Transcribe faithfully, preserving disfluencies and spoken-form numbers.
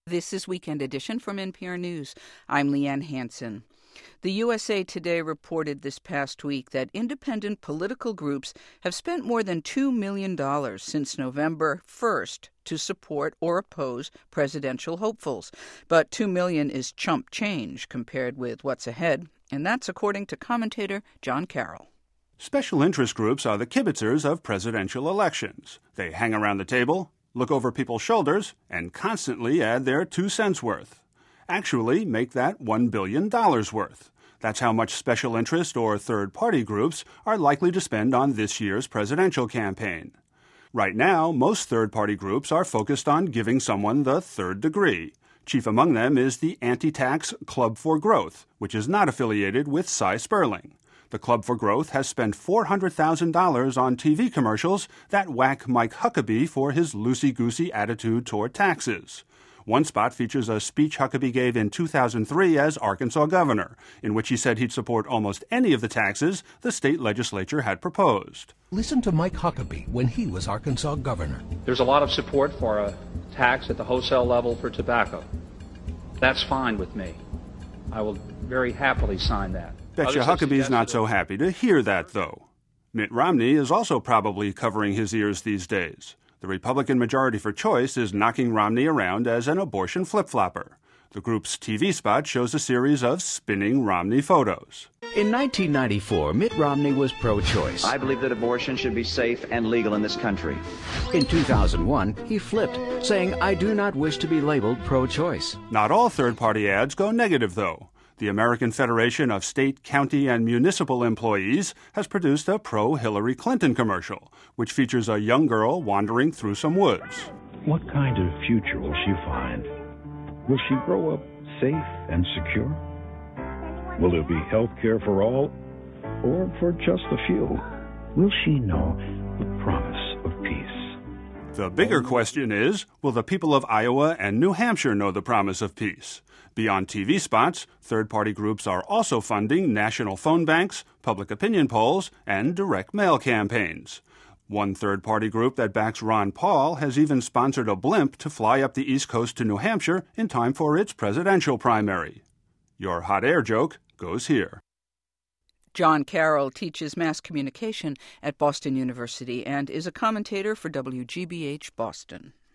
This is Weekend Edition from N P R News. I'm Leanne Hansen. The U S A Today reported this past week that independent political groups have spent more than two million dollars since November first to support or oppose presidential hopefuls. But two million dollars is chump change compared with what's ahead, and that's according to commentator John Carroll. Special interest groups are the kibitzers of presidential elections. They hang around the table, look over people's shoulders, and constantly add their two cents worth. Actually make that one billion dollars worth. That's how much special interest or third-party groups are likely to spend on this year's presidential campaign. Right now, most third-party groups are focused on giving someone the third degree. Chief among them is the anti-tax Club for Growth, which is not affiliated with Cy Sperling. The Club for Growth has spent four hundred thousand dollars on T V commercials that whack Mike Huckabee for his loosey-goosey attitude toward taxes. One spot features a speech Huckabee gave in two thousand three as Arkansas governor, in which he said he'd support almost any of the taxes the state legislature had proposed. Listen to Mike Huckabee when he was Arkansas governor. There's a lot of support for a tax at the wholesale level for tobacco. That's fine with me. I will very happily sign that. Betcha Huckabee's not so happy to hear that, though. Mitt Romney is also probably covering his ears these days. The Republican majority for choice is knocking Romney around as an abortion flip-flopper. The group's T V spot shows a series of spinning Romney photos. In nineteen ninety-four, Mitt Romney was pro-choice. I believe that abortion should be safe and legal in this country. In two thousand one, he flipped, saying, "I do not wish to be labeled pro-choice." Not all third-party ads go negative, though. The American Federation of State, County, and Municipal Employees has produced a pro-Hillary Clinton commercial, which features a young girl wandering through some woods. What kind of future will she find? Will she grow up safe and secure? Will there be health care for all, or for just a few? Will she know the promise of peace? The bigger question is, will the people of Iowa and New Hampshire know the promise of peace? Beyond T V spots, third-party groups are also funding national phone banks, public opinion polls, and direct mail campaigns. One third-party group that backs Ron Paul has even sponsored a blimp to fly up the East Coast to New Hampshire in time for its presidential primary. Your hot air joke goes here. John Carroll teaches mass communication at Boston University and is a commentator for W G B H Boston.